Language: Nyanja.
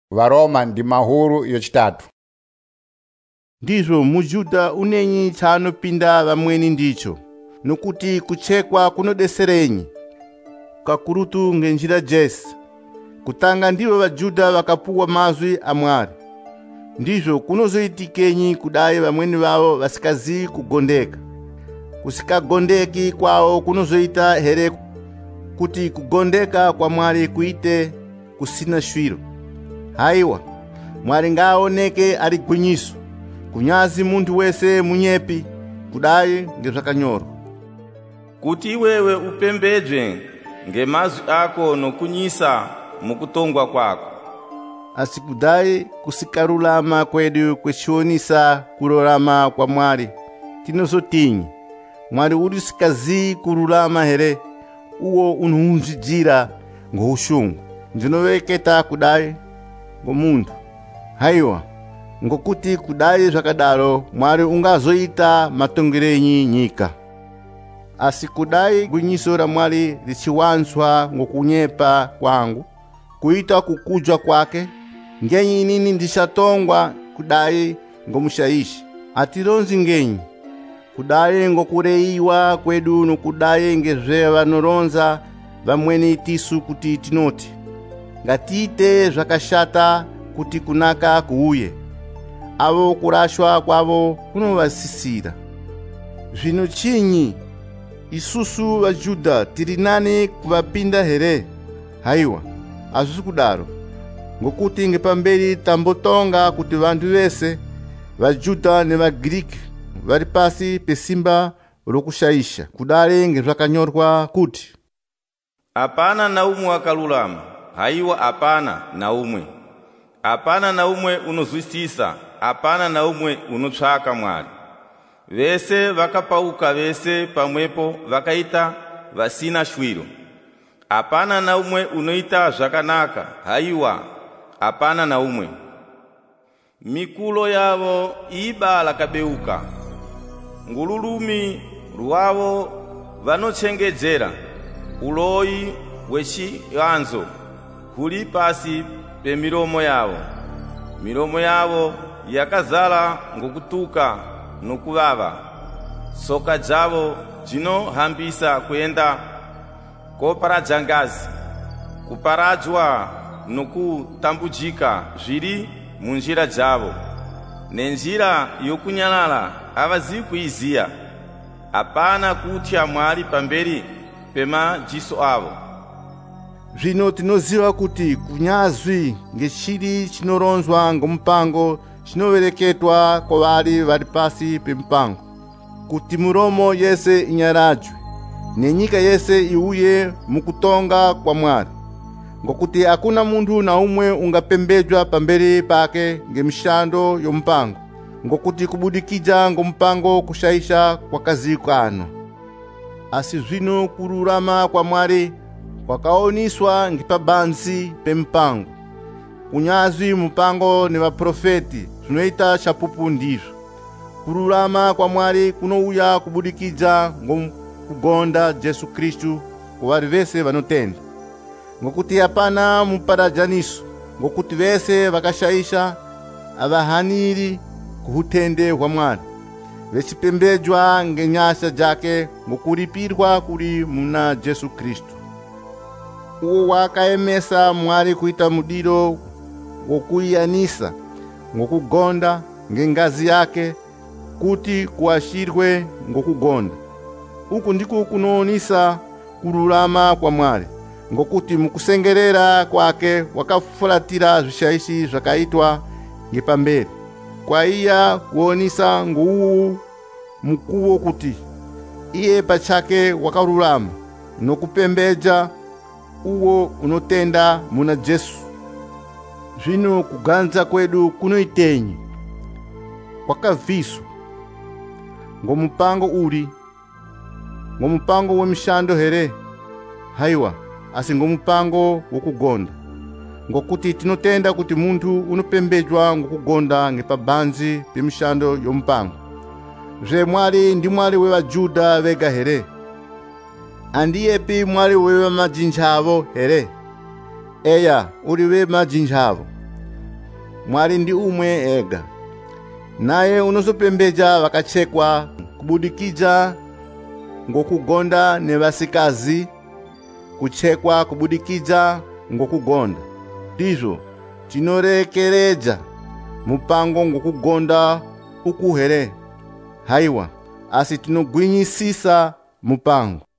Varoma ndi mahulu yochitatu. Ndizo muyuda unenyi tsanopinda vamweni ndicho nokuti kuchekwa kunodeserenyi kakurutu ngenjira jesi kutanga ndivo vajuda vakapuwa mazwi a Mwari. Ndizo kunozoitikenyi kudayi vamweni vavo vasikaziyi kugondeka. Kusikagondeki kwawo kunozoita here kuti kugondeka kwa Mwari kuite kusina shwiro. Haiwa, Mwari ngaoneke ali gwinyiso, kunyazi munthu wese munyepi kudayi ngezvakanyorwa. Kuti iwewe upembedzwe ngemazwi ako nokunyisa mukutongwa kwako. Asi kudayi kusikarulama kwedu kwechionisa kurorama kwa Mwari tinozotinyi Mwari uli sikaziyi kurulama here uwo unounzijira ngoushungu ndinoveketa kudayi ngomunthu. Haiwa, ngokuti kudayi zvakadaro Mwari ungazoita matongerenyi nyika. Asi kudayi gwinyiso ra Mwari lichiwanzwa ngokunyepa kwangu kuita kukudza kwake, ngenyi inini ndichatongwa kudayi ngomushayishi. Atironzi ngenyi kudayi ngokureiwa kwedu nokudayi ngezve vanoronza vamweni tisu kuti tinoti ngatiite zvakashata kuti kunaka kuuye, avo kurashwa kwavo kunovasisira. Zvino chinyi isusu vaJuda tiri nani kuvapinda here? Haiwa, hazvisi kudaro, ngokuti ngepamberi tambotonga kuti vantu vese vaJuda nevaGiriki vari pasi pesimba rokushayisha kudare ngezvakanyorwa kuti apana na umwe wakalulama. Haiwa, apana na umwe. Apana na umwe unozwisisa, apana na umwe unotsvaka Mwari. Vese vakapauka, vese pamwepo vakaita vasina shwiro. Apana na umwe unoita zvakanaka. Haiwa, apana na umwe. Mikulo yavo iba lakabeuka, ngululumi rwavo vanochengedzera. Uloyi wechivanzo huli pasi pemilomo yavo. Milomo yavo yakazala ngokutuka nokuvava. Soka dzavo dzinohambisa kuenda koparadza ngazi. Kuparadzwa nokutambujika zviri munjira dzavo. Nenjira yokunyalala avazivi kuiziya. Apana kutya Mwari pamberi pemadziso avo. Zvino tinoziva kuti kunyazwi ngechiri chinoronzwa ngomupango chinovereketwa kwavari vari pasi pemupango, kuti muromo yese inyaradzwe nenyika yese iuye mukutonga kwa Mwari. Ngokuti hakuna munthu na umwe ungapembedzwa pamberi pake ngemishando yomupango, ngokuti kubudikidza ngomupango kushayisha kwakazikanwa. Asi zvino kururama kwa Mwari kwakaoniswa ngepabanzi pemupango. Kunyazi mupango nevaprofeti zvinoita chapupu ndizvo. Kururama kwa Mwari kunouya kubudikidza ngokugonda Jesu Kristu kuvari vese vanotenda. Ngokuti hapana muparadzaniso, ngokuti vese vakashayisha avahaniri kuhutende hwa Mwari, vechipembedzwa ngenyasha dzake ngokuripirwa kuri muna Jesu Kristu. Uwo wakaemesa Mwari kuita mudiro wokuiyanisa ngokugonda ngengazi yake kuti kuashirwe ngokugonda. Uku ndiko kunoonisa kururama kwa Mwari, ngokuti mukusengerera kwake wakafulatira zvishayishi zvakaitwa ngepamberi. Kwa iya kuonisa nguu mukuwo kuti iye pachake wakarurama nokupembedza uwo unotenda muna Jesu. Zvino kuganza kwedu kunoitenyi kwakabviswa ngomupango uri, ngomupango wemishando here? Haiwa, asi ngomupango wokugonda. Ngokuti tinotenda kuti munthu unopembedzwa ngokugonda ngepabanzi pemishando yomupango. Zve Mwari ndi Mwari wevaJuda vega here? Andiyepi Mwari wevamajinja avo here? Eya, uri vemajinja avo. mwali ndi umwe ega. Naye unozopembeja vakachekwa kubudikija ngokugonda ne vasikazi, kuchekwa kubudikija ngokugonda. Ndizvo tinorekereja mupango ngokugonda ukuhere. Haiwa, asi tinogwinyisisa mupango.